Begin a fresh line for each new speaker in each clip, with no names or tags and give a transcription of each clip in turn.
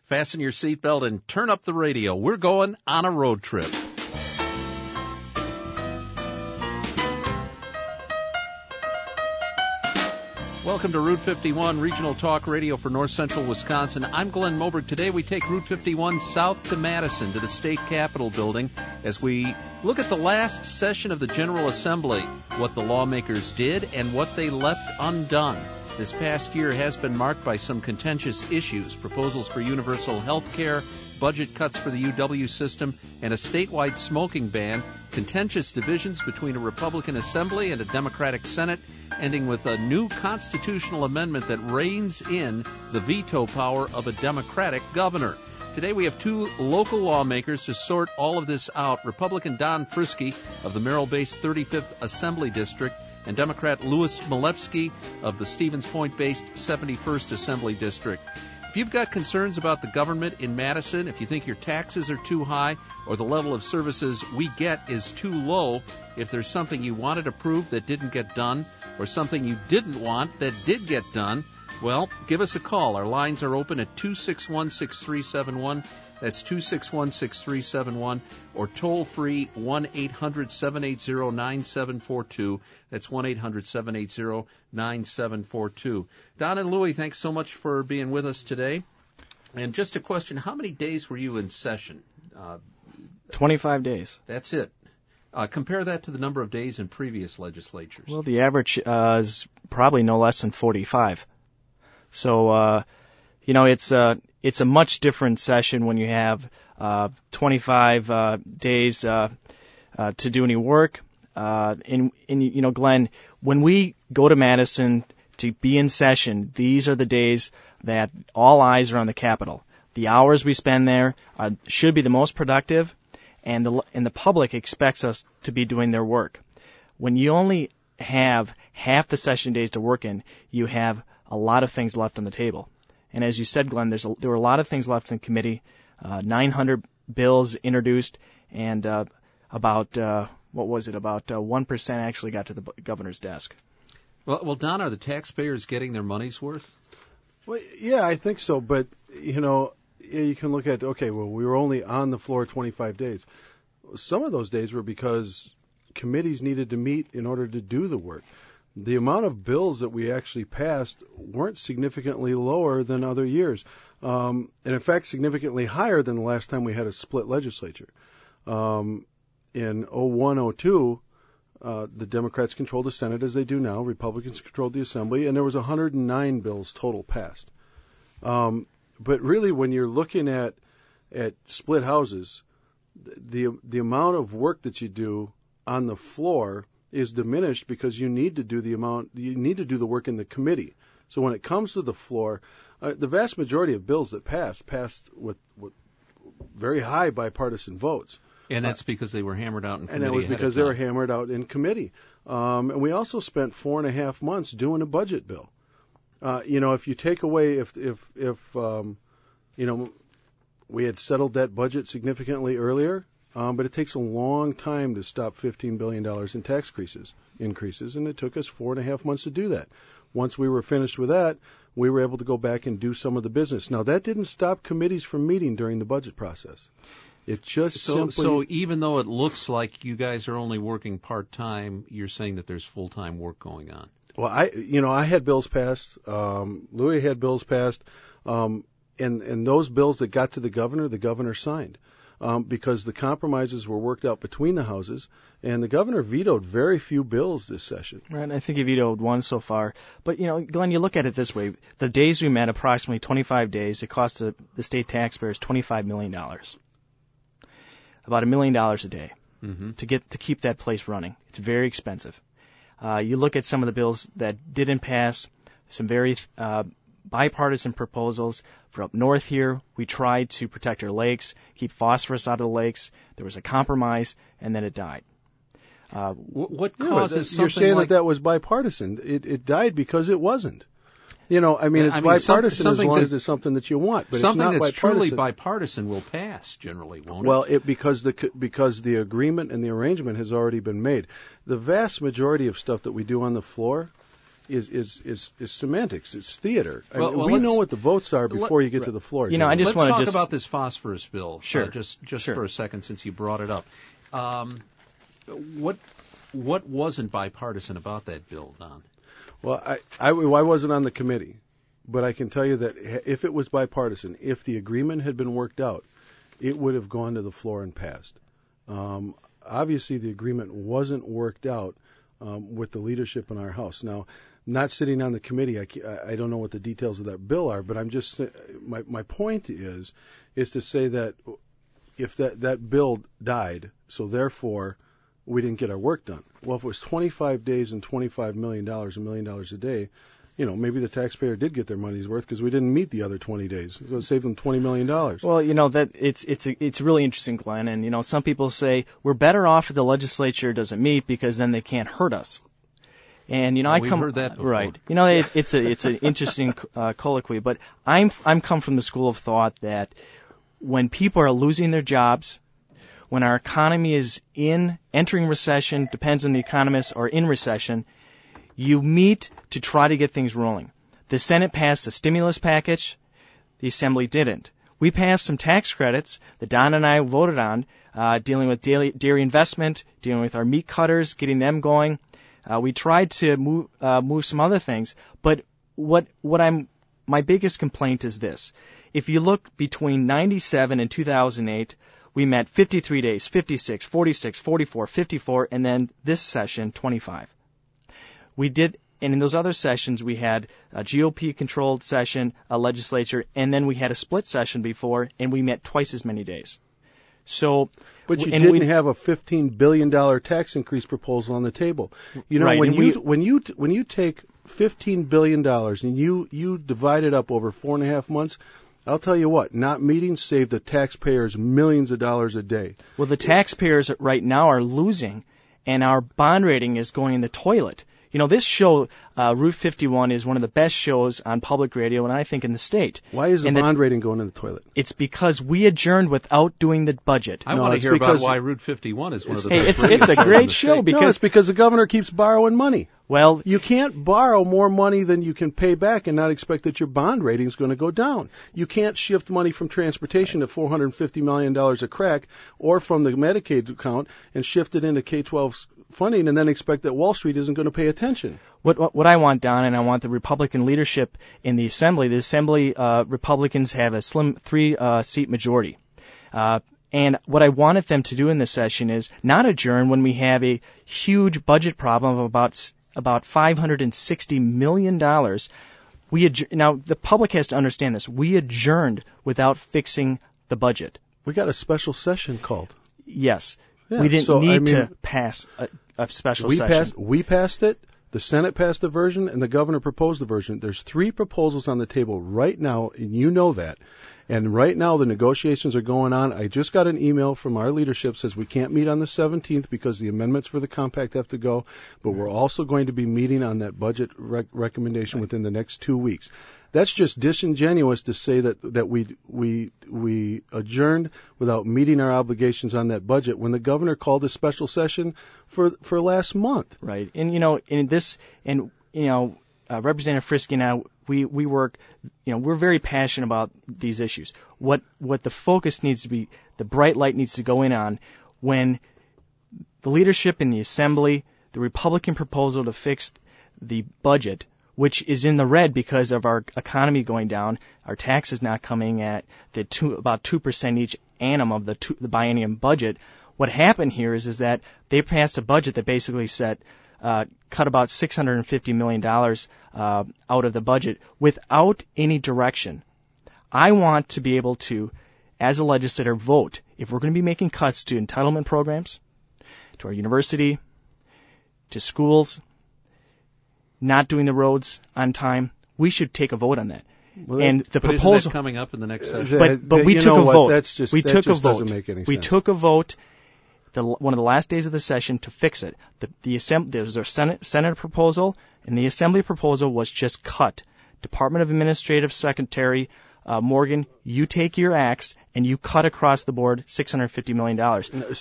Fasten your seatbelt and turn up the radio. We're going on a road trip. Welcome to Route 51, Regional Talk Radio for North Central Wisconsin. I'm Glenn Moberg. Today we take Route 51 south to Madison, to the State Capitol building, as we look at the last session of the General Assembly, what the lawmakers did and what they left undone. This past year has been marked by some contentious issues, proposals for universal health care, budget cuts for the UW system, and a statewide smoking ban, contentious divisions between a Republican Assembly and a Democratic Senate, ending with a new constitutional amendment that reins in the veto power of a Democratic governor. Today we have two local lawmakers to sort all of this out. Republican Don Friske of the Merrill-based 35th Assembly District and Democrat Louis Milewski of the Stevens Point-based 71st Assembly District. If you've got concerns about the government in Madison, if you think your taxes are too high or the level of services we get is too low, if there's something you wanted approved that didn't get done or something you didn't want that did get done, well, give us a call. Our lines are open at 261-6371. That's 261-6371, or toll-free 1-800-780-9742. That's 1-800-780-9742. Don and Louie, thanks so much for being with us today. And just a question, how many days were you in session?
25 days.
That's it. Compare that to the number of days in previous legislatures.
Well, the average is probably no less than 45. So, it's a much different session when you have 25 days to do any work. And Glenn, when we go to Madison to be in session, these are the days that all eyes are on the Capitol. The hours we spend there should be the most productive, and the public expects us to be doing their work. When you only have half the session days to work in, you have a lot of things left on the table. And as you said, Glenn, there were a lot of things left in committee, 900 bills introduced, and about 1% actually got to the governor's desk.
Well, Don, are the taxpayers getting their money's worth?
Well, yeah, I think so. But, you can look at, we were only on the floor 25 days. Some of those days were because committees needed to meet in order to do the work. The amount of bills that we actually passed weren't significantly lower than other years, and in fact significantly higher than the last time we had a split legislature. In 01-02, the Democrats controlled the Senate as they do now. Republicans controlled the Assembly, and there was 109 bills total passed. But really, when you're looking at split houses, the amount of work that you do on the floor is diminished because you need to do the work in the committee. So when it comes to the floor, the vast majority of bills that passed with very high bipartisan votes.
And that's because they were hammered out in committee.
And that was because they were hammered out in committee. And we also spent 4.5 months doing a budget bill. If you take away, if we had settled that budget significantly earlier, but it takes a long time to stop $15 billion in tax increases, and it took us 4.5 months to do that. Once we were finished with that, we were able to go back and do some of the business. Now, that didn't stop committees from meeting during the budget process. It just
So even though it looks like you guys are only working part-time, you're saying that there's full-time work going on.
Well, I had bills passed. Louis had bills passed. And those bills that got to the governor signed. Because the compromises were worked out between the houses, and the governor vetoed very few bills this session.
Right, I think he vetoed one so far. But, Glenn, you look at it this way. The days we met, approximately 25 days, it cost the state taxpayers $25 million. About $1 million a day to keep that place running. It's very expensive. You look at some of the bills that didn't pass, some very bipartisan proposals. For up north here, we tried to protect our lakes, keep phosphorus out of the lakes. There was a compromise, and then it died.
What causes something
You're saying
like
that was bipartisan. It died because it wasn't. It's bipartisan as long as it's something that you want. But
something
it's not
that's
bipartisan.
truly bipartisan will pass generally, won't it?
Well, because the agreement and the arrangement has already been made. The vast majority of stuff that we do on the floor is semantics. It's theater.
Well,
we know what the votes are before you get to the floor.
You know, I just
let's
want to
talk about this phosphorus bill.
Sure.
Just
Sure.
for a second, since you brought it up. What wasn't bipartisan about that bill, Don?
Well, I wasn't on the committee, but I can tell you that if it was bipartisan, if the agreement had been worked out, it would have gone to the floor and passed. Obviously, the agreement wasn't worked out with the leadership in our House. Now, not sitting on the committee, I don't know what the details of that bill are, but I'm just my point is to say that if that bill died, so therefore we didn't get our work done. Well, if it was 25 days and $25 million, $1 million a day, you know, maybe the taxpayer did get their money's worth because we didn't meet the other 20 days. So it saved them $20 million.
Well, you know, that it's really interesting, Glenn. And, you know, some people say we're better off if the legislature doesn't meet because then they can't hurt us. And, you know,
we've heard that before.
Right. You know, it's an interesting colloquy. But I'm come from the school of thought that when people are losing their jobs, when our economy is entering recession, depends on the economist, or in recession, you meet to try to get things rolling. The Senate passed a stimulus package. The Assembly didn't. We passed some tax credits that Don and I voted on, dealing with dairy investment, dealing with our meat cutters, getting them going. We tried to move some other things. But my biggest complaint is this. If you look between 97 and 2008, we met 53 days, 56, 46, 44, 54, and then this session, 25. We did, and in those other sessions, we had a GOP-controlled session, a legislature, and then we had a split session before, and we met twice as many days. So,
but you didn't have a $15 billion tax increase proposal on the table. You know,
right,
when you take $15 billion and you divide it up over 4.5 months, I'll tell you what, not meeting saved the taxpayers millions of dollars a day.
Well, the taxpayers right now are losing, and our bond rating is going in the toilet. You know, this show, Route 51, is one of the best shows on public radio, and I think in the state.
Why is the bond rating going in the toilet?
It's because we adjourned without doing the budget.
I want to hear about why Route 51 is one of the best.
It's a great show
because it's because the governor keeps borrowing money.
Well,
you can't borrow more money than you can pay back and not expect that your bond rating is going to go down. You can't shift money from transportation to $450 million a crack or from the Medicaid account and shift it into K-12 funding and then expect that Wall Street isn't going to pay attention.
What I want, Don, and I want the Republican leadership in the Assembly Republicans have a slim 3-seat majority. And what I wanted them to do in this session is not adjourn when we have a huge budget problem of about $560 million. Now, the public has to understand this. We adjourned without fixing the budget.
We got a special session called.
Yes.
Yeah,
we didn't need to pass a special session.
We passed it. The Senate passed the version, and the governor proposed the version. There's 3 proposals on the table right now, and you know that. And right now, the negotiations are going on. I just got an email from our leadership says we can't meet on the 17th because the amendments for the compact have to go, but we're also going to be meeting on that budget recommendation within the next 2 weeks. That's just disingenuous to say that we adjourned without meeting our obligations on that budget when the governor called a special session for last month.
Right. And Representative Frisky and I, we work, we're very passionate about these issues. What the focus needs to be, the bright light needs to go in on when the leadership in the Assembly, the Republican proposal to fix the budget, which is in the red because of our economy going down, our taxes not coming at about 2% each annum of the biennium budget. What happened here is that they passed a budget that basically said cut about $650 million out of the budget without any direction. I want to be able to, as a legislator, vote if we're going to be making cuts to entitlement programs, to our university, to schools, not doing the roads on time. We should take a vote on that.
Well,
and the
proposal isn't that coming up in the next session.
But we took a vote.
We took a vote. Doesn't make any sense.
We took a vote. One of the last days of the session to fix it. There was a Senate proposal, and the Assembly proposal was just cut. Department of Administrative Secretary Morgan, you take your axe and you cut across the board $650 million.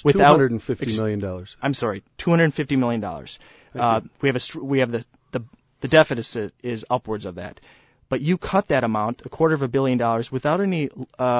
$250 million.
I'm sorry, $250 million. We have the the deficit is upwards of that. But you cut that amount, $250 million, without any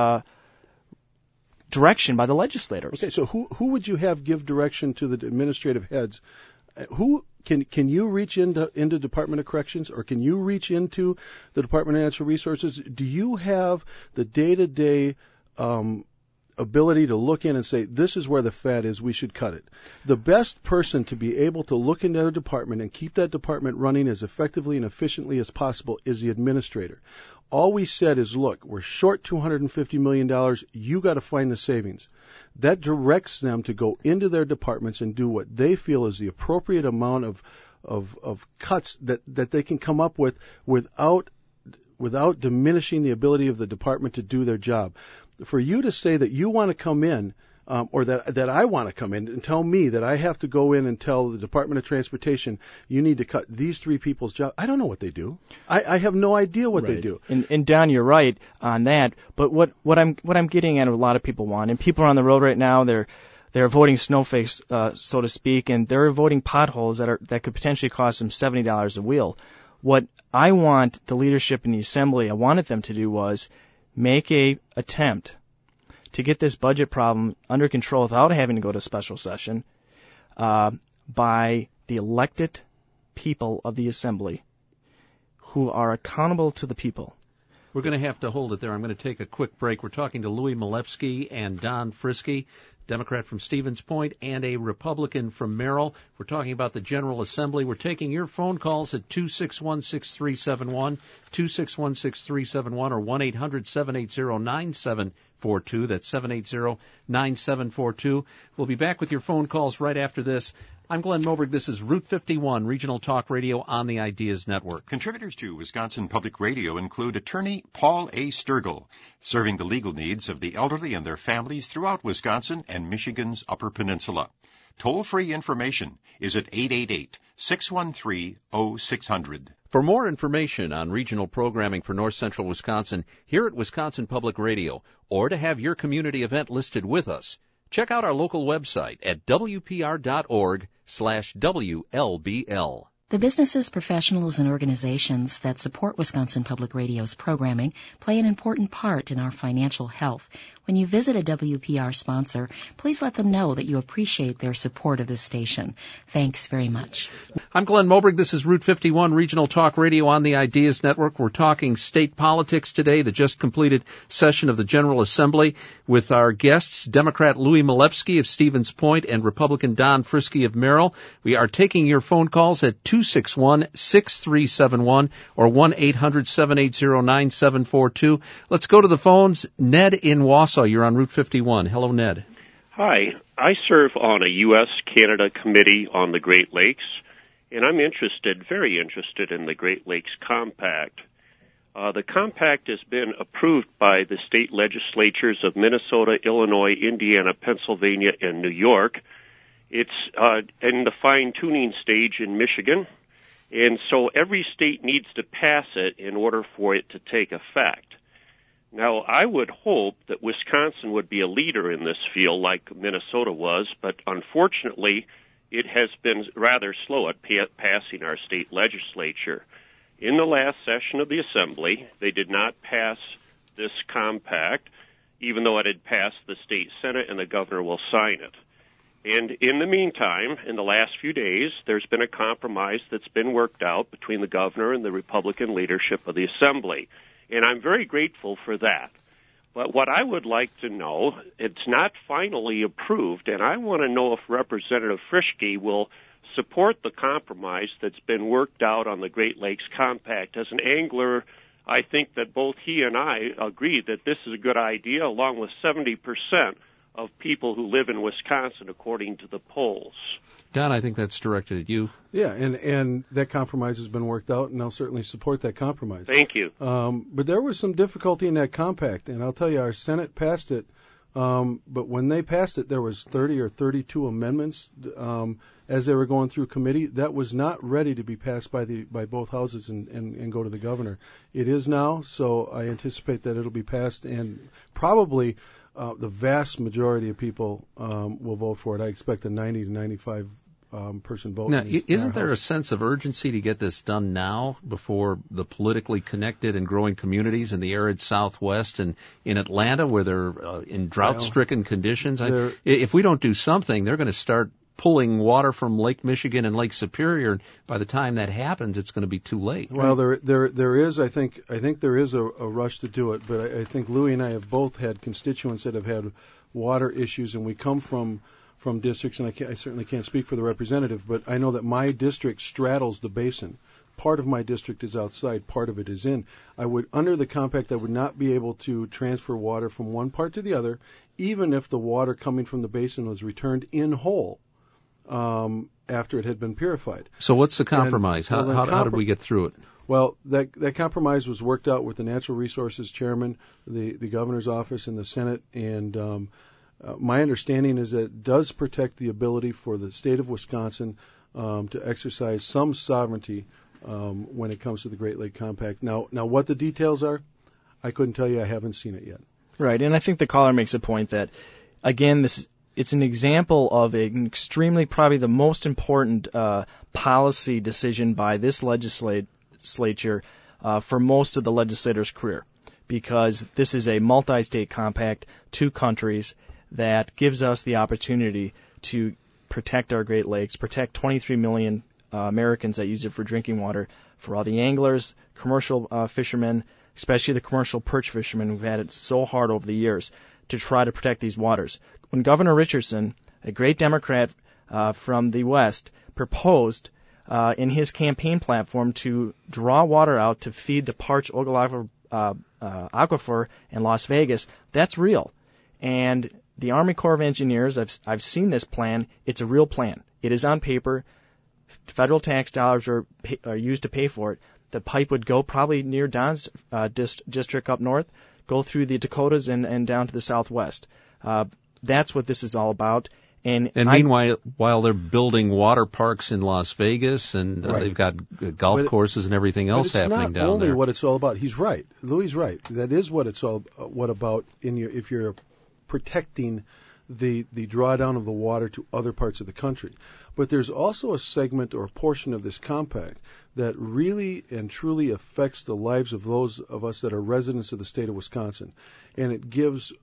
direction by the legislators.
Okay, so who would you have give direction to the administrative heads? Who can you reach into Department of Corrections, or can you reach into the Department of Natural Resources? Do you have the day-to-day ability to look in and say, this is where the fat is, we should cut it? The best person to be able to look into a department and keep that department running as effectively and efficiently as possible is the administrator. All we said is, look, we're short $250 million. You got to find the savings. That directs them to go into their departments and do what they feel is the appropriate amount of cuts that they can come up with without diminishing the ability of the department to do their job. For you to say that you want to come in, or that I want to come in and tell me that I have to go in and tell the Department of Transportation, you need to cut these three people's jobs. I don't know what they do. I have no idea what they do.
And Don, you're right on that. But what I'm getting at, a lot of people want, and people are on the road right now. They're avoiding snowflakes, so to speak, and they're avoiding potholes that could potentially cost them $70 a wheel. What I want the leadership in the Assembly, I wanted them to do was make a attempt to get this budget problem under control without having to go to special session by the elected people of the Assembly who are accountable to the people.
We're going to have to hold it there. I'm going to take a quick break. We're talking to Louis Milewski and Don Frisky, Democrat from Stevens Point and a Republican from Merrill. We're talking about the General Assembly. We're taking your phone calls at 261-6371, 261-6371, or 1-800-780-9742. That's 780-9742. We'll be back with your phone calls right after this. I'm Glenn Moberg. This is Route 51, Regional Talk Radio on the Ideas Network.
Contributors to Wisconsin Public Radio include attorney Paul A. Sturgill, serving the legal needs of the elderly and their families throughout Wisconsin and Michigan's Upper Peninsula. Toll-free information is at 888-613-0600.
For more information on regional programming for North Central Wisconsin here at Wisconsin Public Radio, or to have your community event listed with us, check out our local website at wpr.org/WLBL.
The businesses, professionals, and organizations that support Wisconsin Public Radio's programming play an important part in our financial health. When you visit a WPR sponsor, please let them know that you appreciate their support of this station. Thanks very much.
I'm Glenn Moberg. This is Route 51 Regional Talk Radio on the Ideas Network. We're talking state politics today, the just completed session of the General Assembly, with our guests, Democrat Louis Milewski of Stevens Point and Republican Don Frisky of Merrill. We are taking your phone calls at 261-6371 or 1-800-780-9742. Let's go to the phones. Ned in Wausau, you're on Route 51. Hello, Ned.
Hi. I serve on a U.S.-Canada committee on the Great Lakes, and I'm very interested in the Great Lakes Compact. The compact has been approved by the state legislatures of Minnesota, Illinois, Indiana, Pennsylvania, and New York. It's in the fine-tuning stage in Michigan, and so every state needs to pass it in order for it to take effect. Now, I would hope that Wisconsin would be a leader in this field like Minnesota was, but unfortunately, it has been rather slow at passing our state legislature. In the last session of the Assembly, they did not pass this compact, even though it had passed the state Senate and the governor will sign it. And in the meantime, in the last few days, there's been a compromise that's been worked out between the governor and the Republican leadership of the Assembly. And I'm very grateful for that. But what I would like to know, it's not finally approved, and I want to know if Representative Frisky will support the compromise that's been worked out on the Great Lakes Compact. As an angler, I think that both he and I agree that this is a good idea, along with 70% of people who live in Wisconsin, according to the polls.
Don, I think that's directed at you.
Yeah, and that compromise has been worked out, and I'll certainly support that compromise.
Thank you.
But there was some difficulty in that compact, and I'll tell you, our Senate passed it, but when they passed it, there was 30 or 32 amendments as they were going through committee. That was not ready to be passed by both houses and go to the governor. It is now, so I anticipate that it'll be passed, and probably the vast majority of people will vote for it. I expect a 90 to 95 person vote.
Now, isn't there a sense of urgency to get this done now before the politically connected and growing communities in the arid Southwest and in Atlanta where they're in drought-stricken conditions? If we don't do something, they're going to start pulling water from Lake Michigan and Lake Superior. And by the time that happens, it's going to be too late.
Well, there is. I think there is a rush to do it. But I think Louis and I have both had constituents that have had water issues, and we come from districts, and I certainly can't speak for the representative, but I know that my district straddles the basin. Part of my district is outside, part of it is in. Under the compact, I would not be able to transfer water from one part to the other, even if the water coming from the basin was returned in whole after it had been purified.
So what's the compromise? How did we get through it?
Well, that compromise was worked out with the Natural Resources Chairman, the governor's office, and the Senate, and my understanding is that it does protect the ability for the state of Wisconsin to exercise some sovereignty when it comes to the Great Lake Compact. Now, what the details are, I couldn't tell you. I haven't seen it yet.
Right, and I think the caller makes a point that, again, it's an example of an extremely, probably the most important policy decision by this legislature for most of the legislator's career, because this is a multi-state compact, 2 countries, that gives us the opportunity to protect our Great Lakes, protect 23 million Americans that use it for drinking water, for all the anglers, commercial fishermen, especially the commercial perch fishermen who've had it so hard over the years to try to protect these waters. When Governor Richardson, a great Democrat from the West, proposed in his campaign platform to draw water out to feed the parched Ogallala aquifer in Las Vegas, that's real. And the Army Corps of Engineers, I've seen this plan. It's a real plan. It is on paper. Federal tax dollars are used to pay for it. The pipe would go probably near Don's district up north, go through the Dakotas and down to the Southwest. That's what this is all about. And
meanwhile, while they're building water parks in Las Vegas, and they've got golf courses and everything else happening down there.
It's not only what it's all about. He's right. Louis is right. That is what it's all about if you're protecting the drawdown of the water to other parts of the country. But there's also a segment or a portion of this compact that really and truly affects the lives of those of us that are residents of the state of Wisconsin. And it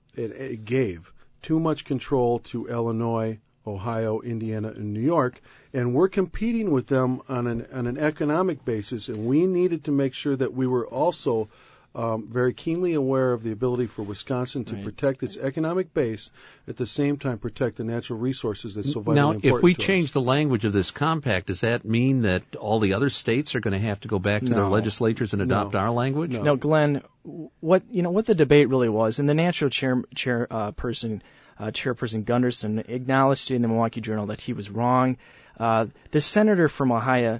gave too much control to Illinois, Ohio, Indiana, and New York, and we're competing with them on an economic basis, and we needed to make sure that we were also very keenly aware of the ability for Wisconsin to protect its economic base, at the same time protect the natural resources that's so vitally important to us.
Now, if we change the language of this compact, does that mean that all the other states are going to have to go back to their legislatures and adopt our language?
No, Glenn, what the debate really was, and the natural chairperson Gunderson acknowledged in the Milwaukee Journal that he was wrong. The senator from Ohio,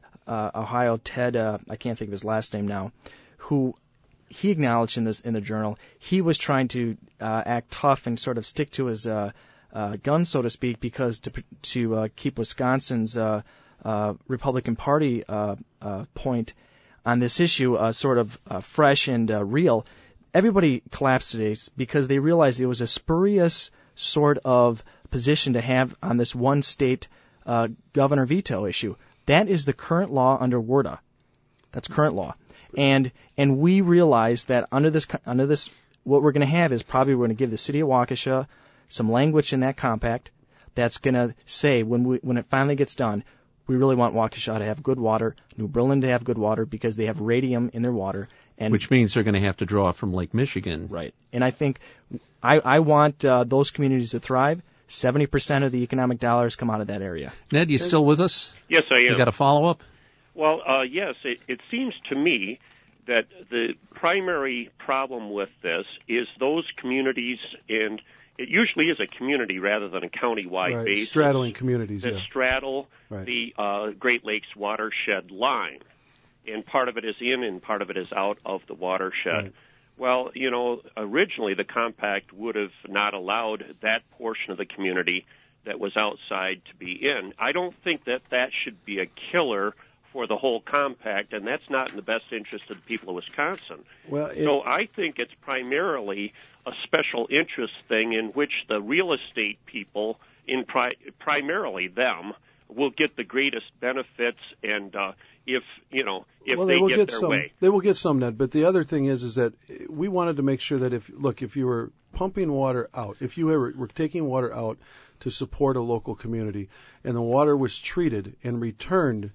Ted, I can't think of his last name now, who he acknowledged in the Journal, he was trying to act tough and sort of stick to his guns, so to speak, because to keep Wisconsin's Republican Party point on this issue sort of fresh and real. Everybody collapsed today because they realized it was a spurious sort of position to have on this one state governor veto issue. That is the current law under WRDA. That's current law. And we realize that under this, what we're going to have is probably we're going to give the city of Waukesha some language in that compact that's going to say when it finally gets done, we really want Waukesha to have good water, New Berlin to have good water because they have radium in their water. And
which means they're going to have to draw from Lake Michigan.
Right. And I think I want those communities to thrive. 70% of the economic dollars come out of that area.
Ned, you still with us?
Yes, I am.
You got a follow-up?
Well, yes. It seems to me that the primary problem with this is those communities, and it usually is a community rather than a county-wide basis.
Straddling communities,
that straddle the Great Lakes watershed line. And part of it is in and part of it is out of the watershed. Right. Well, originally the compact would have not allowed that portion of the community that was outside to be in. I don't think that should be a killer for the whole compact, and that's not in the best interest of the people of Wisconsin. So I think it's primarily a special interest thing in which the real estate people, primarily them, will get the greatest benefits, and if
well,
they get their
some,
way.
They will get some, Ned. But the other thing is that we wanted to make sure that if you were pumping water out, if you were taking water out to support a local community, and the water was treated and returned,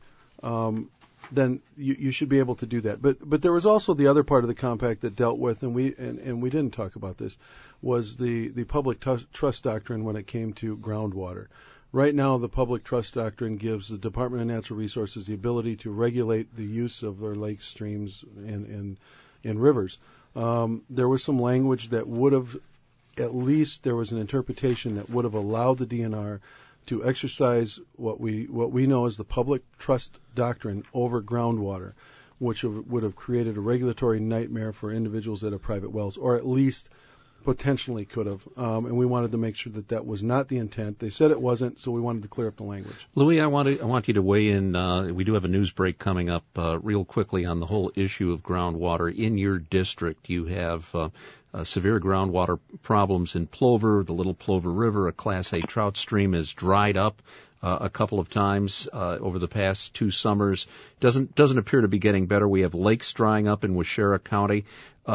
then you should be able to do that. But there was also the other part of the compact that dealt with, and we didn't talk about this, was the public trust doctrine when it came to groundwater. Right now, the public trust doctrine gives the Department of Natural Resources the ability to regulate the use of their lakes, streams, and rivers. There was some language that would have, at least there was an interpretation that would have allowed the DNR to exercise what we know as the public trust doctrine over groundwater, which would have created a regulatory nightmare for individuals that have private wells, or at least potentially could have. And we wanted to make sure that was not the intent. They said it wasn't, so we wanted to clear up the language.
Louis, I want you to weigh in. We do have a news break coming up real quickly on the whole issue of groundwater. In your district, you have severe groundwater problems in Plover. The Little Plover River, a Class A trout stream, has dried up a couple of times over the past 2 summers. Doesn't appear to be getting better. We have lakes drying up in Waushara County.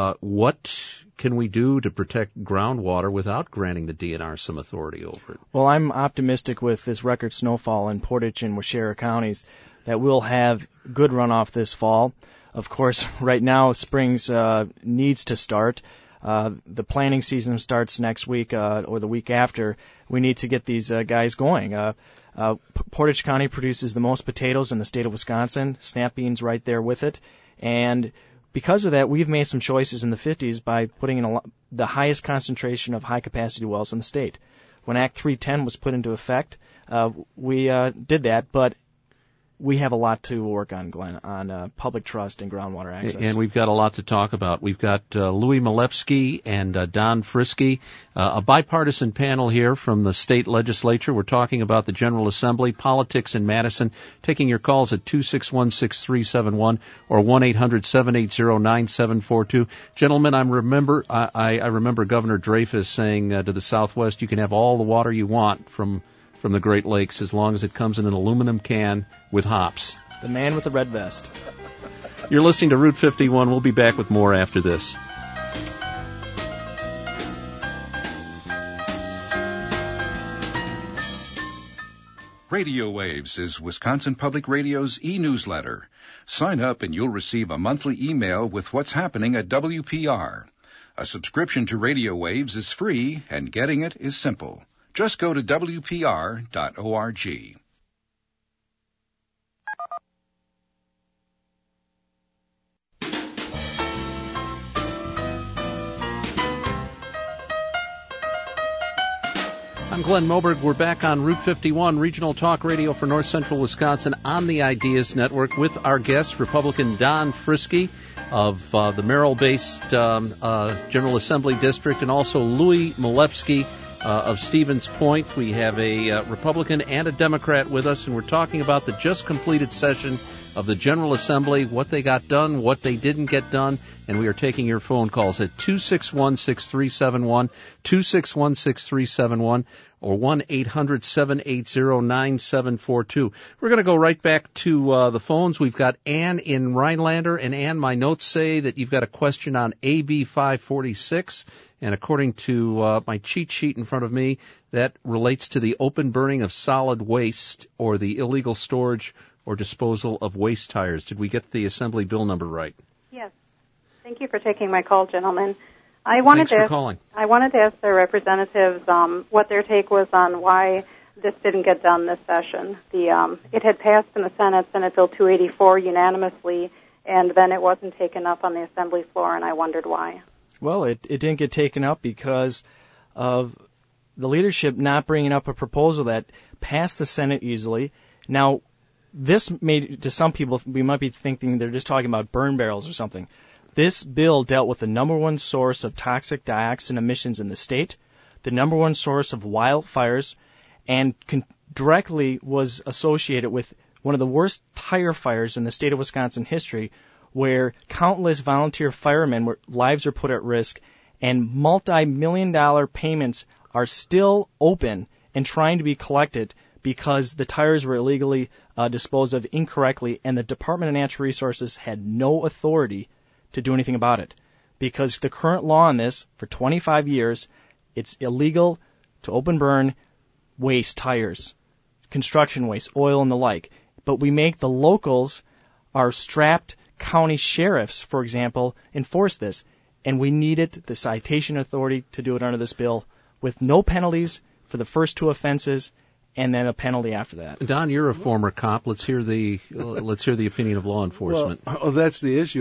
What can we do to protect groundwater without granting the DNR some authority over it?
Well, I'm optimistic with this record snowfall in Portage and Waushara counties that we'll have good runoff this fall. Of course, right now, springs needs to start. The planting season starts next week or the week after. We need to get these guys going. Portage County produces the most potatoes in the state of Wisconsin, snap beans right there with it. And because of that, we've made some choices in the 50s by putting in the highest concentration of high-capacity wells in the state. When Act 310 was put into effect, we did that, but we have a lot to work on, Glenn, on public trust and groundwater access.
And we've got a lot to talk about. We've got Louis Milewski and Don Frisky, a bipartisan panel here from the state legislature. We're talking about the General Assembly, politics in Madison. Taking your calls at 261-6371 or 1-800-780-9742. Gentlemen, I remember Governor Dreyfus saying to the Southwest, you can have all the water you want from the Great Lakes as long as it comes in an aluminum can with hops.
The man with the red vest.
You're listening to Route 51. We'll be back with more after this.
Radio Waves is Wisconsin Public Radio's e-newsletter. Sign up and you'll receive a monthly email with what's happening at WPR. A subscription to Radio Waves is free and getting it is simple. Just go to WPR.org.
I'm Glenn Moberg. We're back on Route 51, Regional Talk Radio for North Central Wisconsin on the Ideas Network with our guest, Republican Don Frisky of the Merrill-based General Assembly District, and also Louis Milewski of Stevens Point. We have a Republican and a Democrat with us, and we're talking about the just completed session of the General Assembly, what they got done, what they didn't get done, and we are taking your phone calls at 261-6371, 261-6371, or 1-800-780-9742. We're going to go right back to the phones. We've got Ann in Rhinelander, and Ann, my notes say that you've got a question on AB 546, and according to my cheat sheet in front of me, that relates to the open burning of solid waste or the illegal storage or disposal of waste tires. Did we get the Assembly bill number right?
Yes. Thank you for taking my call, gentlemen.
Thanks for calling.
I wanted to ask their representatives what their take was on why this didn't get done this session. It had passed in the Senate Bill 284 unanimously, and then it wasn't taken up on the Assembly floor, and I wondered why.
Well, it didn't get taken up because of the leadership not bringing up a proposal that passed the Senate easily. Now, this made, to some people, we might be thinking they're just talking about burn barrels or something. This bill dealt with the number one source of toxic dioxin emissions in the state, the number one source of wildfires, and directly was associated with one of the worst tire fires in the state of Wisconsin history, where countless volunteer firemen lives are put at risk, and multi-million-dollar payments are still open and trying to be collected because the tires were illegally disposed of incorrectly, and the Department of Natural Resources had no authority to do anything about it. Because the current law on this, for 25 years, it's illegal to open burn waste tires, construction waste, oil, and the like. But we make the locals, our strapped county sheriffs, for example, enforce this. And we needed the citation authority to do it under this bill with no penalties for the first 2 offenses and then a penalty after that.
Don, you're a former cop. Let's hear the opinion of law enforcement.
Well, that's the issue,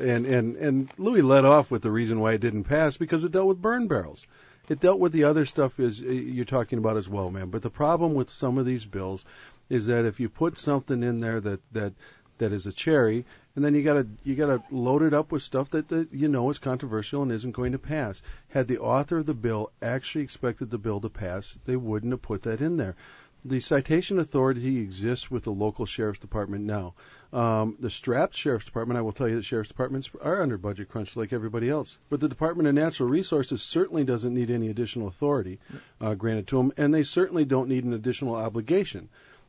and Louis led off with the reason why it didn't pass, because it dealt with burn barrels. It dealt with the other stuff you're talking about as well, man. But the problem with some of these bills is that if you put something in there that is a cherry, and then you gotta load it up with stuff that is controversial and isn't going to pass. Had the author of the bill actually expected the bill to pass, they wouldn't have put that in there. The citation authority exists with the local sheriff's department now. The strapped sheriff's department, I will tell you that sheriff's departments are under budget crunch like everybody else. But the Department of Natural Resources certainly doesn't need any additional authority granted to them, and they certainly don't need an additional obligation.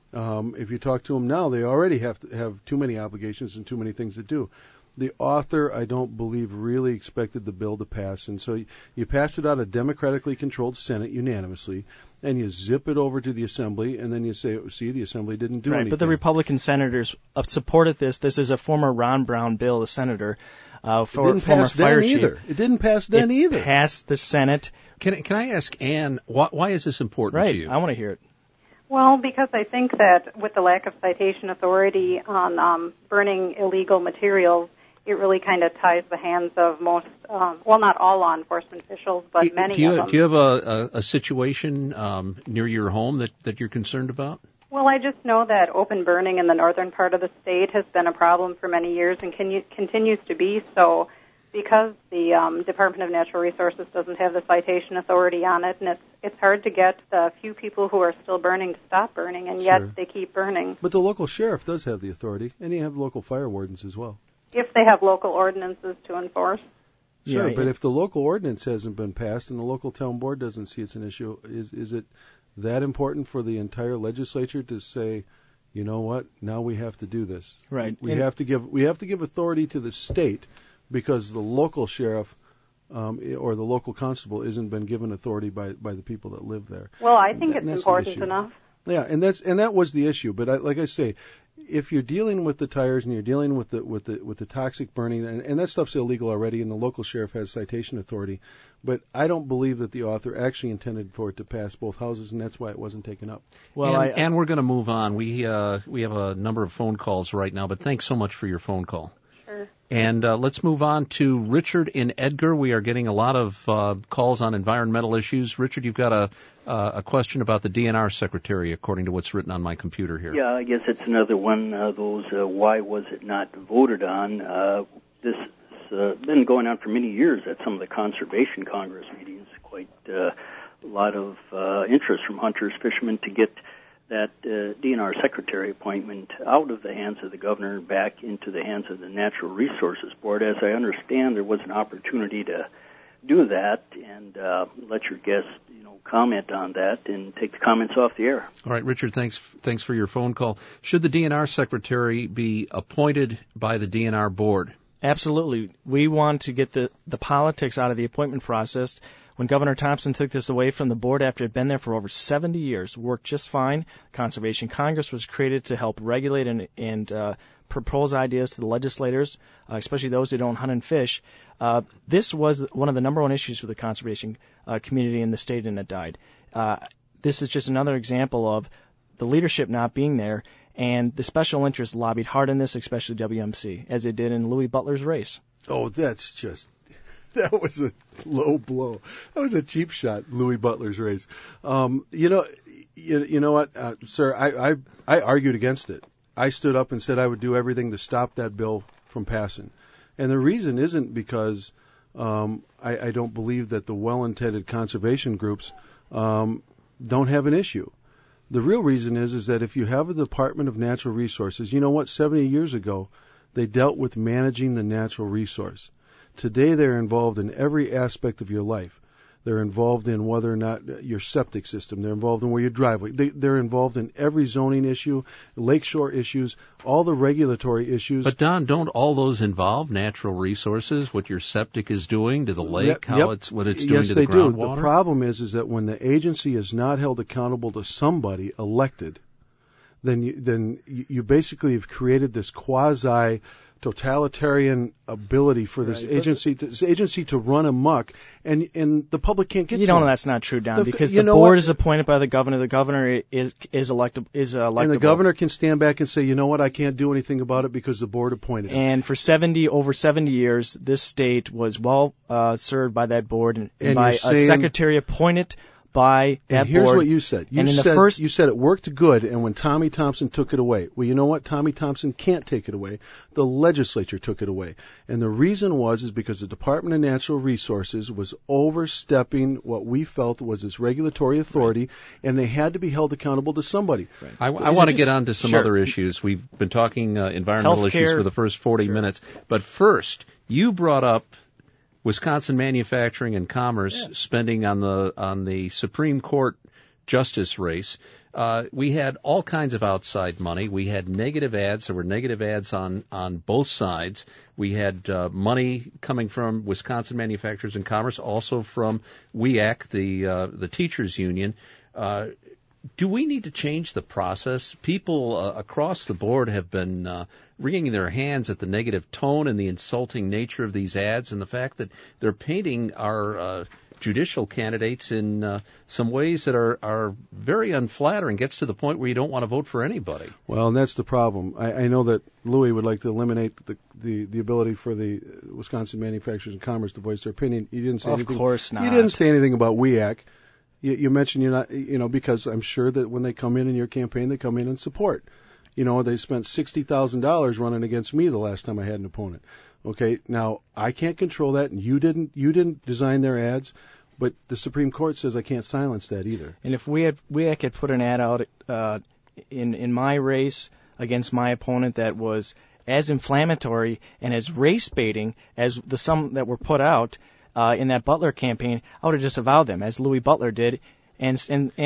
If you talk to them now, they already have too many obligations and too many things to do. The author, I don't believe, really expected the bill to pass, and so you pass it out of democratically controlled Senate unanimously, and you zip it over to the Assembly, and then you say, see, the Assembly didn't do anything.
But the Republican senators supported this. This is a former Ron Brown bill, a senator, former fire chief.
It didn't pass then either.
It passed the Senate.
Can I ask Ann, why is this important to you?
I want to hear it.
Well, because I think that with the lack of citation authority on burning illegal materials, it really kind of ties the hands of most, not all law enforcement officials, but many of them.
Do you have a situation near your home that you're concerned about?
Well, I just know that open burning in the northern part of the state has been a problem for many years and continues to be so, because the Department of Natural Resources doesn't have the citation authority on it, and it's hard to get the few people who are still burning to stop burning, and yet they keep burning.
But the local sheriff does have the authority, and you have local fire wardens as well.
If they have local ordinances to enforce.
Sure, but if the local ordinance hasn't been passed and the local town board doesn't see it's an issue, is it that important for the entire legislature to say, you know what, now we have to do this?
Right.
We have to give authority to the state because the local sheriff or the local constable isn't been given authority by the people that live there.
Well, I think it's important enough.
Yeah, and that was the issue. But like I say, if you're dealing with the tires and you're dealing with the toxic burning, and that stuff's illegal already, and the local sheriff has citation authority, but I don't believe that the author actually intended for it to pass both houses, and that's why it wasn't taken up.
Well, and we're going to move on. We have a number of phone calls right now, but thanks so much for your phone call.
Sure.
And let's move on to Richard in Edgar. We are getting a lot of calls on environmental issues. Richard, you've got a question about the DNR secretary, according to what's written on my computer here.
Yeah, I guess it's another one of those why was it not voted on. This has been going on for many years at some of the Conservation Congress meetings. Quite a lot of interest from hunters, fishermen to get that DNR secretary appointment out of the hands of the governor and back into the hands of the Natural Resources Board. As I understand, there was an opportunity to do that, and let your guests, comment on that and take the comments off the air.
All right, Richard, thanks for your phone call. Should the DNR secretary be appointed by the DNR board?
Absolutely. We want to get the politics out of the appointment process. When Governor Thompson took this away from the board after it had been there for over 70 years, worked just fine. Conservation Congress was created to help regulate and propose ideas to the legislators, especially those who don't hunt and fish. This was one of the number one issues for the conservation community in the state, and it died. This is just another example of the leadership not being there, and the special interests lobbied hard in this, especially WMC, as it did in Louis Butler's race.
Oh, that was a low blow. That was a cheap shot, Louis Butler's race. You know what, sir? I argued against it. I stood up and said I would do everything to stop that bill from passing. And the reason isn't because I don't believe that the well-intended conservation groups don't have an issue. The real reason is that if you have a Department of Natural Resources, you know what? 70 years ago, they dealt with managing the natural resource. Today, they're involved in every aspect of your life. They're involved in whether or not your septic system. They're involved in where your driveway. They're involved in every zoning issue, lakeshore issues, all the regulatory issues.
But Don, don't all those involve natural resources? What your septic is doing to the lake, what it's doing to the groundwater? Yes, they do.
The problem is that when the agency is not held accountable to somebody elected, then you basically have created this quasi totalitarian ability for this agency to run amok, and the public can't get.
You know that's not true, Don, because the board is appointed by the governor. The governor is electable, and
the governor can stand back and say, you know what, I can't do anything about it because the board appointed him.
And for over 70 years, this state was well served by that board and by a secretary appointed by that
and here's
board.
What you said. You said it worked good, and when Tommy Thompson took it away. Well, you know what? Tommy Thompson can't take it away. The legislature took it away. And the reason is because the Department of Natural Resources was overstepping what we felt was its regulatory authority, and they had to be held accountable to somebody.
Right. I want to get on to some other issues. We've been talking environmental issues for the first 40 minutes. But first, you brought up Wisconsin Manufacturing and Commerce spending on the Supreme Court justice race. We had all kinds of outside money. We had negative ads. There were negative ads on both sides. We had money coming from Wisconsin Manufacturers and Commerce, also from WEAC, the teachers union. Do we need to change the process? People across the board have been wringing their hands at the negative tone and the insulting nature of these ads and the fact that they're painting our judicial candidates in some ways that are very unflattering, gets to the point where you don't want to vote for anybody.
Well, and that's the problem. I know that Louis would like to eliminate the ability for the Wisconsin Manufacturers and Commerce to voice their opinion. You didn't say anything.
Of course not.
You didn't say anything about WEAC. You mentioned you're not, because I'm sure that when they come in your campaign, they come in and support. They spent $60,000 running against me the last time I had an opponent. Okay, now I can't control that, and you didn't design their ads, but the Supreme Court says I can't silence that either.
And if WEAC had put an ad out in my race against my opponent that was as inflammatory and as race baiting as some that were put out in that Butler campaign, I would have disavowed them, as Louis Butler did, and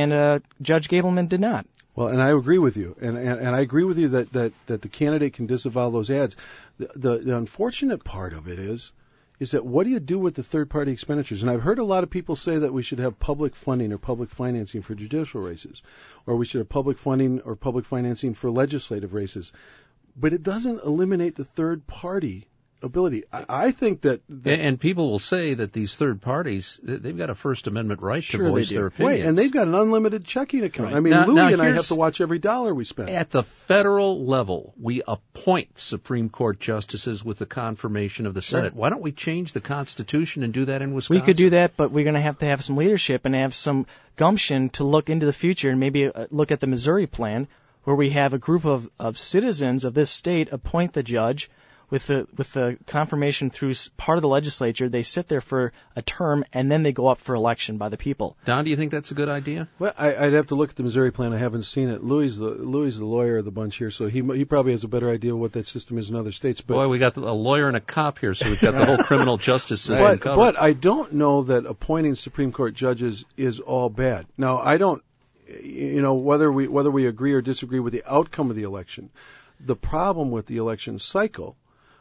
Judge Gableman did not.
Well, and I agree with you, and I agree with you that the candidate can disavow those ads. The unfortunate part of it is that what do you do with the third-party expenditures? And I've heard a lot of people say that we should have public funding or public financing for judicial races, or we should have public funding or public financing for legislative races. But it doesn't eliminate the third-party ability. I think that
and people will say that these third parties, they've got a First Amendment right to voice their opinions.
Right, and they've got an unlimited checking account. Right. I mean, Louis and I have to watch every dollar we spend.
At the federal level, we appoint Supreme Court justices with the confirmation of the Senate. Why don't we change the Constitution and do that in Wisconsin?
We could do that, but we're going to have some leadership and have some gumption to look into the future and maybe look at the Missouri plan, where we have a group of citizens of this state appoint the judge. With the confirmation through part of the legislature, they sit there for a term, and then they go up for election by the people.
Don, do you think that's a good idea?
Well, I'd have to look at the Missouri plan. I haven't seen it. Louis the lawyer of the bunch here, so he probably has a better idea of what that system is in other states. But
boy, we got a lawyer and a cop here, so we've got the whole criminal justice system covered.
But I don't know that appointing Supreme Court judges is all bad. Now, I don't, whether we agree or disagree with the outcome of the election, the problem with the election cycle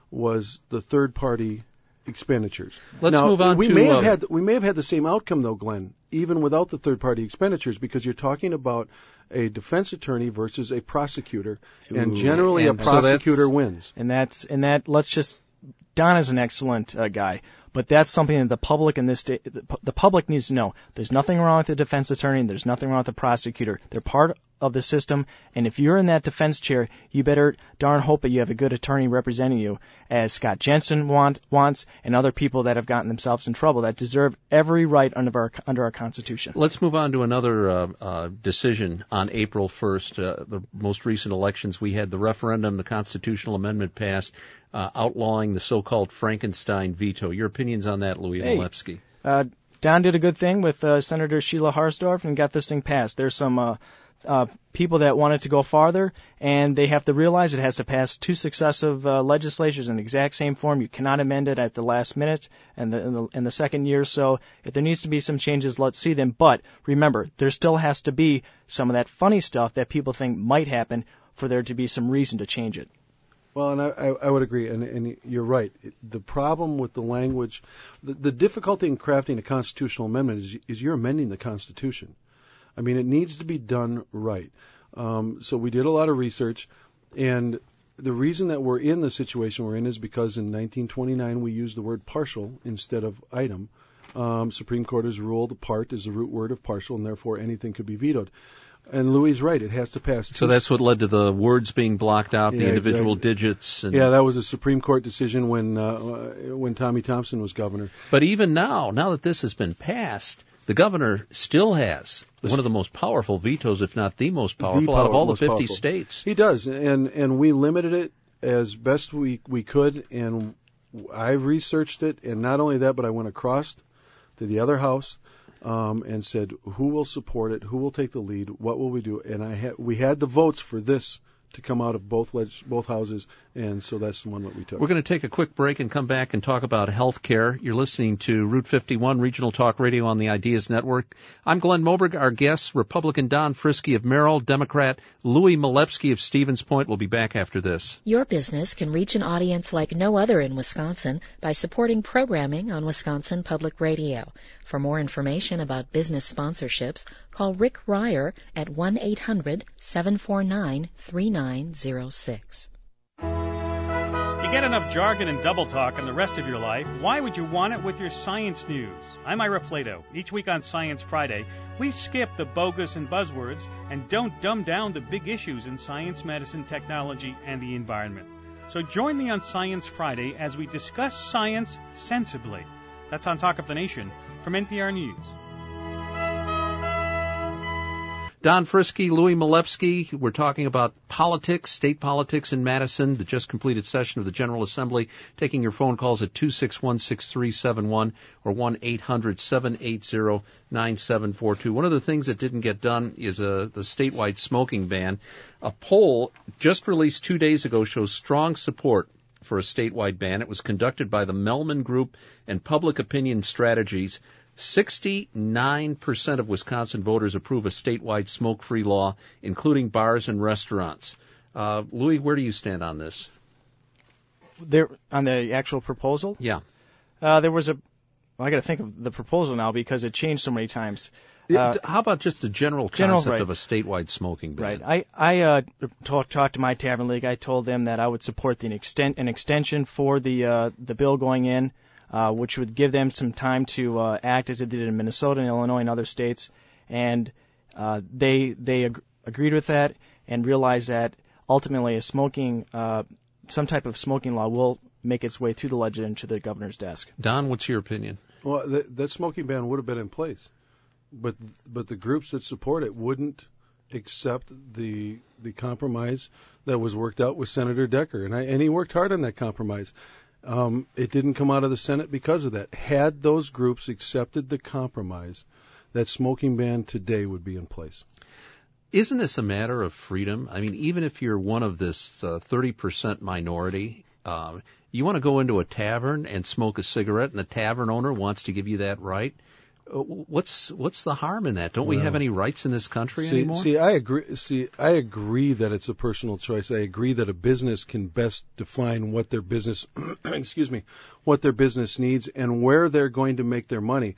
was the third-party expenditures.
Let's move on.
We may have had the same outcome, though, Glenn, even without the third-party expenditures, because you're talking about a defense attorney versus a prosecutor, and generally a prosecutor wins.
And let's just. Don is an excellent guy, but that's something that the public in this state, the public needs to know. There's nothing wrong with the defense attorney, and there's nothing wrong with the prosecutor. They're part of the system, and if you're in that defense chair, you better darn hope that you have a good attorney representing you, as Scott Jensen wants, and other people that have gotten themselves in trouble that deserve every right under our Constitution.
Let's move on to another decision on April 1st. The most recent elections, we had the referendum, the constitutional amendment passed, outlawing the so-called Frankenstein veto. Your opinions on that, Louis Malewski?
Don did a good thing with Senator Sheila Harsdorf and got this thing passed. There's some people that want it to go farther, and they have to realize it has to pass 2 successive legislatures in the exact same form. You cannot amend it at the last minute and in the second year. So if there needs to be some changes, let's see them. But remember, there still has to be some of that funny stuff that people think might happen for there to be some reason to change it.
Well, and I would agree, and you're right. The problem with the language, the difficulty in crafting a constitutional amendment is you're amending the Constitution. I mean, it needs to be done right. So we did a lot of research, and the reason that we're in the situation we're in is because in 1929 we used the word partial instead of item. Supreme Court has ruled part is the root word of partial, and therefore anything could be vetoed. And Louis is right. It has to pass.
So that's what led to the words being blocked out, the individual digits. And
that was a Supreme Court decision when Tommy Thompson was governor.
But even now that this has been passed, the governor still has one of the most powerful vetoes, if not the most powerful, out of all the 50 states.
He does, and we limited it as best we could, and I researched it, and not only that, but I went across to the other house and said, who will support it, who will take the lead, what will we do, and we had the votes for this to come out of both houses, and so that's the one that we took.
We're going to take a quick break and come back and talk about health care. You're listening to Route 51 Regional Talk Radio on the Ideas Network. I'm Glenn Moberg. Our guests, Republican Don Frisky of Merrill, Democrat Louis Milewski of Stevens Point. We'll be back after this.
Your business can reach an audience like no other in Wisconsin by supporting programming on Wisconsin Public Radio. For more information about business sponsorships, call Rick Ryer at 1-800-749-3906.
You get enough jargon and double talk in the rest of your life. Why would you want it with your science news? I'm Ira Flato. Each week on Science Friday, we skip the bogus and buzzwords and don't dumb down the big issues in science, medicine, technology, and the environment. So join me on Science Friday as we discuss science sensibly. That's on Talk of the Nation from NPR News.
Don Frisky, Louis Milewski, we're talking about politics, state politics in Madison, the just completed session of the General Assembly, taking your phone calls at 261-6371 or 1-800-780-9742. One of the things that didn't get done is the statewide smoking ban. A poll just released 2 days ago shows strong support for a statewide ban. It was conducted by the Mellman Group and Public Opinion Strategies. 69% of Wisconsin voters approve a statewide smoke-free law, including bars and restaurants. Louis, where do you stand on this?
There on the actual proposal?
Yeah.
There was I got to think of the proposal now because it changed so many times.
How about just the general concept of a statewide smoking ban?
Right. I talked to my Tavern League. I told them that I would support an extension for the bill going in, which would give them some time to act as it did in Minnesota and Illinois and other states. And they agreed with that and realized that ultimately some type of smoking law will make its way through the legislature to the governor's desk.
Don, what's your opinion?
Well, that smoking ban would have been in place, but the groups that support it wouldn't accept the compromise that was worked out with Senator Decker, and he worked hard on that compromise. It didn't come out of the Senate because of that. Had those groups accepted the compromise, that smoking ban today would be in place.
Isn't this a matter of freedom? I mean, even if you're one of this 30% minority, you want to go into a tavern and smoke a cigarette, and the tavern owner wants to give you that right. What's the harm in that? Don't we have any rights in this country anymore?
I agree that it's a personal choice. I agree that a business can best define what their business, what their business needs and where they're going to make their money.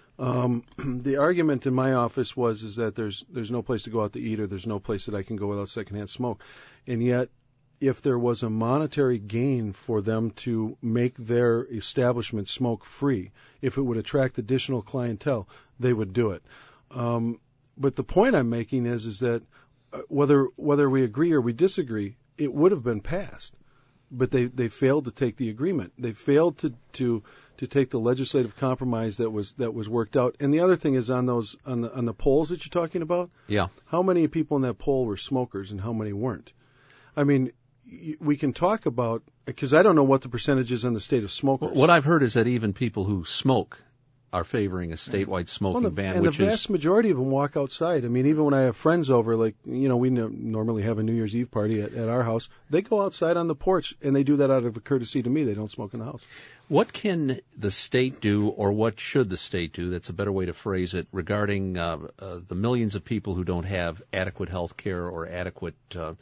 The argument in my office is that there's no place to go out to eat, or there's no place that I can go without secondhand smoke, and yet, if there was a monetary gain for them to make their establishment smoke-free, if it would attract additional clientele, they would do it. But the point I'm making is that whether we agree or we disagree, it would have been passed. But they failed to take the agreement. They failed to take the legislative compromise that was worked out. And the other thing is on the polls that you're talking about.
Yeah.
How many people in that poll were smokers and how many weren't? I mean, we can talk about, because I don't know what the percentage is in the state of smokers.
What I've heard is that even people who smoke are favoring a statewide smoking ban,
and
which
the vast majority of them walk outside. I mean, even when I have friends over, like, we normally have a New Year's Eve party at our house, they go outside on the porch, and they do that out of a courtesy to me. They don't smoke in the house.
What can the state do, or what should the state do, that's a better way to phrase it, regarding the millions of people who don't have adequate health care or adequate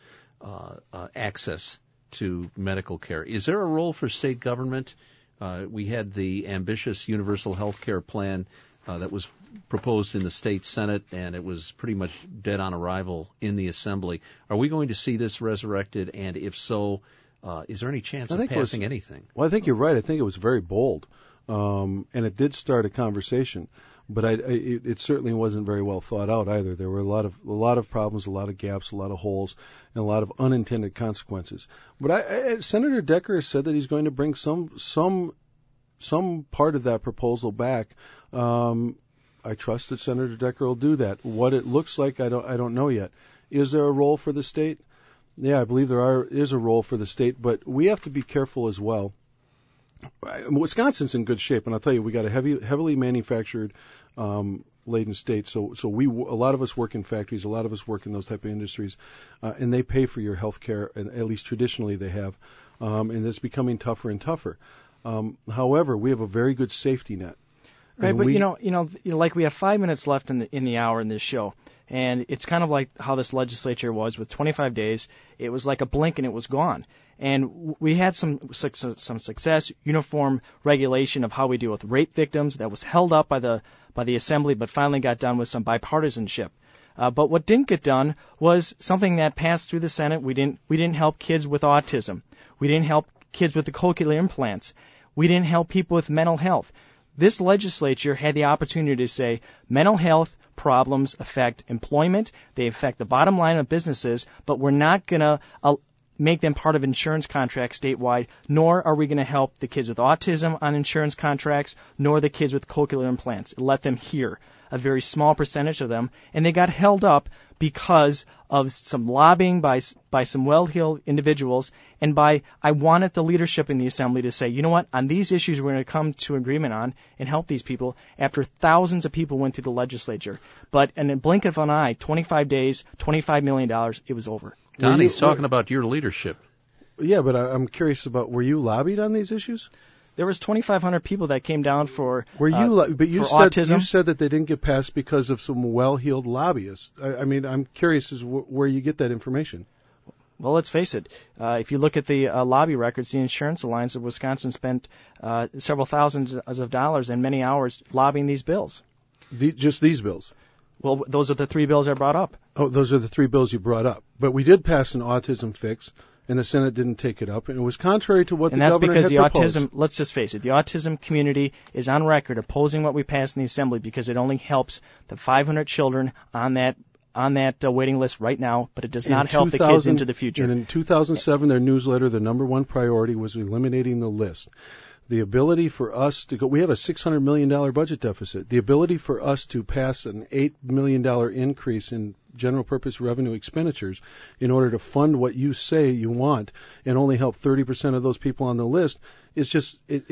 access to medical care? Is there a role for state government? We had the ambitious universal health care plan that was proposed in the state Senate, and it was pretty much dead on arrival in the Assembly. Are we going to see this resurrected, and if so, is there any chance of passing anything?
Well, I think you're right. I think it was very bold, and it did start a conversation. But it certainly wasn't very well thought out either. There were a lot of problems, a lot of gaps, a lot of holes, and a lot of unintended consequences. But Senator Decker has said that he's going to bring some part of that proposal back. I trust that Senator Decker will do that. What it looks like, I don't know yet. Is there a role for the state? Yeah, I believe is a role for the state, but we have to be careful as well. Wisconsin's in good shape, and I'll tell you, we got a heavily manufactured laden state. So a lot of us work in factories, a lot of us work in those type of industries, and they pay for your health care, and at least traditionally they have, and it's becoming tougher and tougher. However, we have a very good safety net.
Right, but like we have 5 minutes left in the hour in this show, and it's kind of like how this legislature was with 25 days. It was like a blink and it was gone. And we had some success, uniform regulation of how we deal with rape victims that was held up by the Assembly, but finally got done with some bipartisanship. But what didn't get done was something that passed through the Senate. We didn't help kids with autism. We didn't help kids with the cochlear implants. We didn't help people with mental health. This legislature had the opportunity to say mental health problems affect employment, they affect the bottom line of businesses, but we're not going to make them part of insurance contracts statewide, nor are we going to help the kids with autism on insurance contracts, nor the kids with cochlear implants. Let them hear, a very small percentage of them, and they got held up because of some lobbying by some well-heeled individuals, and I wanted the leadership in the Assembly to say, you know what, on these issues we're going to come to agreement on and help these people after thousands of people went through the legislature. But in a blink of an eye, 25 days, $25 million, it was over.
Donnie's talking about your leadership.
Yeah, but I'm curious about, were you lobbied on these issues?
There was 2,500 people that came down for
autism. You said that they didn't get passed because of some well-heeled lobbyists. I mean, I'm curious as where you get that information.
Well, let's face it. If you look at the lobby records, the Insurance Alliance of Wisconsin spent several thousands of dollars and many hours lobbying these bills.
Just these bills?
Well, those are the three bills I brought up.
Oh, those are the three bills you brought up. But we did pass an autism fix, and the Senate didn't take it up, and it was contrary to what the governor had proposed. And that's because the autism, let's just face it, the autism community is on record opposing what we passed in the Assembly because it only helps the 500 children on that waiting list right now, but it does not help the kids into the future. And in 2007, their newsletter, the number one priority was eliminating the list. The ability for us to go, we have a $600 million budget deficit. The ability for us to pass an $8 million increase in general purpose revenue expenditures in order to fund what you say you want and only help 30% of those people on the list is just, it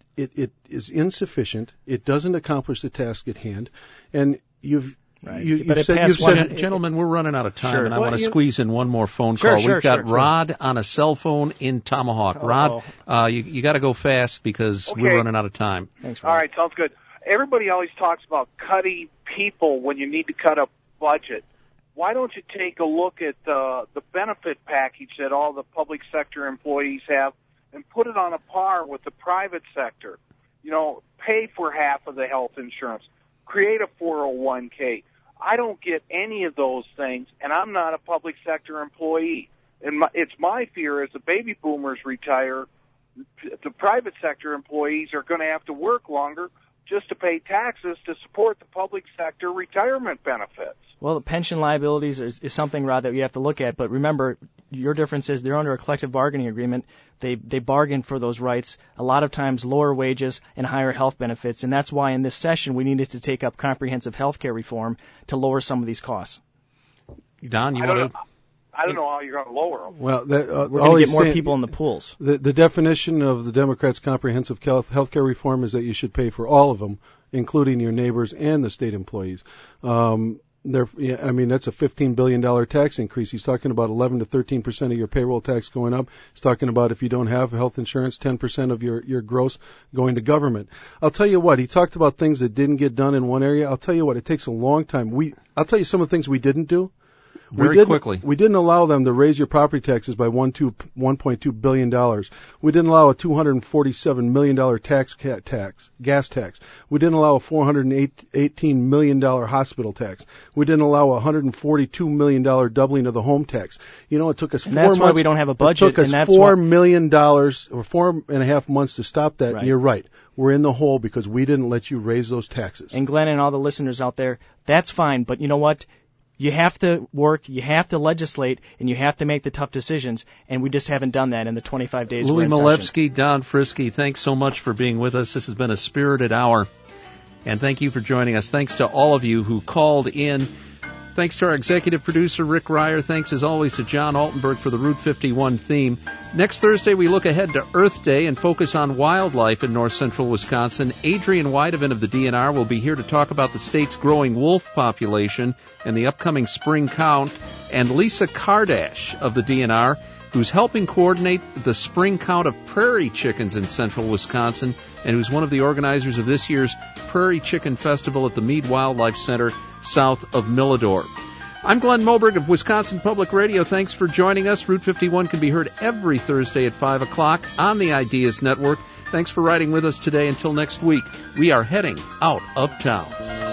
is insufficient. It doesn't accomplish the task at hand. And you've said,
gentlemen, we're running out of time, and I want to squeeze in one more phone call. We've got Rod on a cell phone in Tomahawk. Rod, you got to go fast because we're running out of time.
Thanks, Rod.
All right, sounds good. Everybody always talks about cutting people when you need to cut a budget. Why don't you take a look at the benefit package that all the public sector employees have and put it on a par with the private sector? You know, pay for half of the health insurance. Create a 401k. I don't get any of those things, and I'm not a public sector employee. And it's my fear as the baby boomers retire, the private sector employees are going to have to work longer just to pay taxes to support the public sector retirement benefits.
Well, the pension liabilities is something, Rod, that you have to look at. But remember, your difference is they're under a collective bargaining agreement. They bargain for those rights, a lot of times lower wages and higher health benefits. And that's why in this session we needed to take up comprehensive health care reform to lower some of these costs.
Don,
I don't know how you're going to lower them.
Well,
we're going to get more people in the pools.
The definition of the Democrats' comprehensive health care reform is that you should pay for all of them including your neighbors and the state employees. I mean, that's a $15 billion tax increase. He's talking about 11 to 13% of your payroll tax going up. He's talking about if you don't have health insurance, 10% of your gross going to government. I'll tell you what, he talked about things that didn't get done in one area. I'll tell you what, it takes a long time. I'll tell you some of the things we didn't do.
Very quickly.
We didn't allow them to raise your property taxes by $1.2 billion. We didn't allow a $247 million gas tax. We didn't allow a $418 million hospital tax. We didn't allow a $142 million doubling of the home tax. You know, it took us 4 months.
That's why we don't have a budget.
It took us $4 million or 4.5 months to stop that.
Right.
And you're right. We're in the hole because we didn't let you raise those taxes.
And Glenn and all the listeners out there, that's fine. But you know what? You have to work, you have to legislate, and you have to make the tough decisions, and we just haven't done that in the 25 days
Louis
we're in
Malevsky,
session.
Don Frisky, thanks so much for being with us. This has been a spirited hour, and thank you for joining us. Thanks to all of you who called in. Thanks to our executive producer, Rick Ryer. Thanks, as always, to John Altenberg for the Route 51 theme. Next Thursday, we look ahead to Earth Day and focus on wildlife in north central Wisconsin. Adrian Weideman of the DNR will be here to talk about the state's growing wolf population and the upcoming spring count. And Lisa Kardash of the DNR, who's helping coordinate the spring count of prairie chickens in central Wisconsin and who's one of the organizers of this year's Prairie Chicken Festival at the Mead Wildlife Center south of Milledore. I'm Glenn Moberg of Wisconsin Public Radio. Thanks for joining us. Route 51 can be heard every Thursday at 5 o'clock on the Ideas Network. Thanks for riding with us today. Until next week, we are heading out of town.